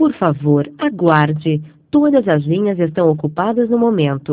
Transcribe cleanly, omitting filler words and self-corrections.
Por favor, aguarde. Todas as linhas estão ocupadas no momento.